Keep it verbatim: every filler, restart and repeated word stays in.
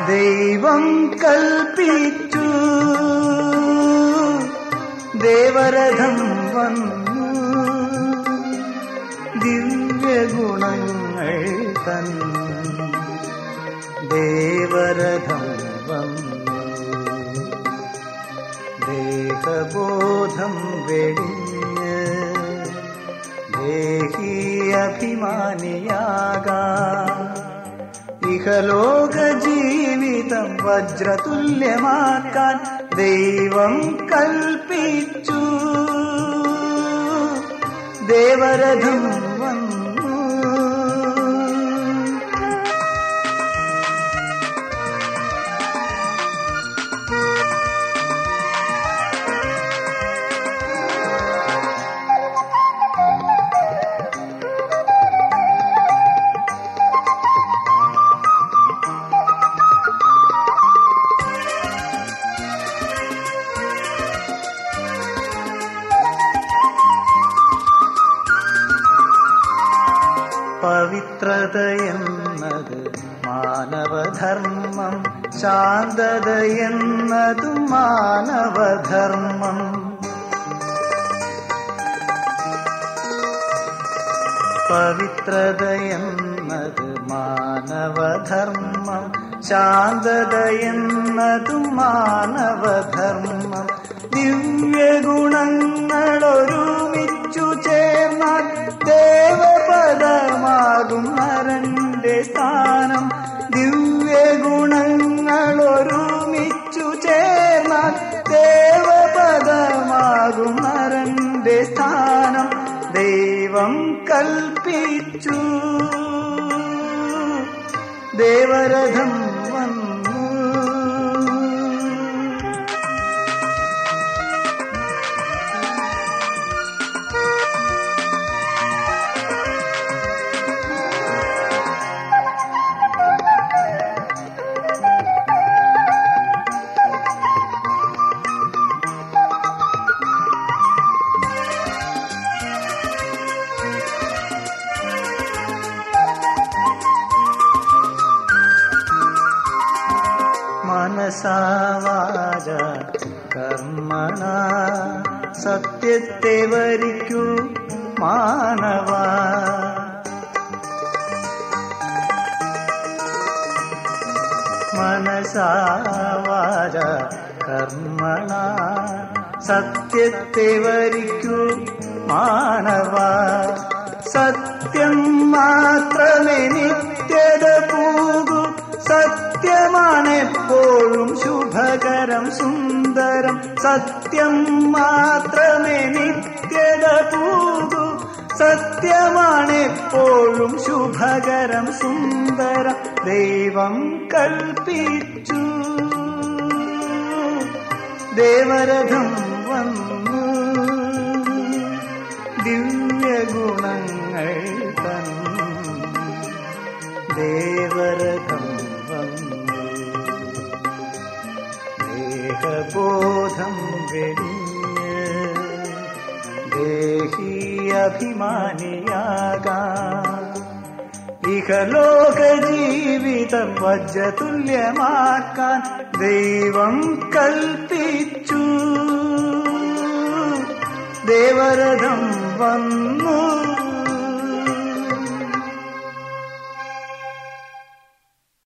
ദൈവം കൽപ്പിച്ചു, ദേവരഥം വന്നു, ദിവ്യഗുണങ്ങൾ തന്നു. ദേവരഥം വന്നു, ദേഹബോധം വെടിഞ്ഞ് ദേഹി അഭിമാനിയാകാം. ഇഹലോക ജീവിതം വജ്രതുല്യമാക്കാൻ ദൈവം കൽപ്പിച്ചു, ദേവരഥം വന്നു. പവിത്രതയെന്നത് മാനവധർമ്മം, ശാന്തതയെന്നതും മാനവധർമ്മം. പവിത്രതയെന്നത് മാനവധർമ്മം, ശാന്തതയെന്നതും മാനവധർമ്മം. ദിവ്യഗുണങ്ങളൊരുമിച്ചു ചേർന്നാൽ ദേവപദമാകും നരന്റെ സ്ഥാനം. ദിവ്യഗുണങ്ങളൊരുമിച്ചു ചേർന്നാൽ ദേവപദമാകും നരന്റെ സ്ഥാനം. ദൈവം കൽപ്പിച്ചു, ദേവരഥം വന്നു. മനസാ വാച കർമ്മണ സത്യത്തെ വരിക്കൂ മാനവ. മനസാ വാച കർമ്മണ സത്യത്തെ വരിക്കൂ മാനവ. സത്യം മാത്രമേ നിത്യത പൂകൂ, സത്യമാണെപ്പോഴും ശുഭകരം സുന്ദരം. സത്യം മാത്രമേ നിത്യത പൂകൂ, സത്യമാണെപ്പോഴും ശുഭകരം സുന്ദരം. ദൈവം കൽപ്പിച്ചു, ദേവരഥം വന്നു, ദിവ്യഗുണങ്ങൾ തന്നു. ദേവരഥം വന്നു, ദേഹബോധം വെടിഞ്ഞ് ദേഹി അഭിമാനിയാകാം. ഇഹലോക ജീവിതം വജ്രതുല്യമാക്കാൻ ദൈവം കൽപ്പിച്ചു, ദേവരഥം വന്നു.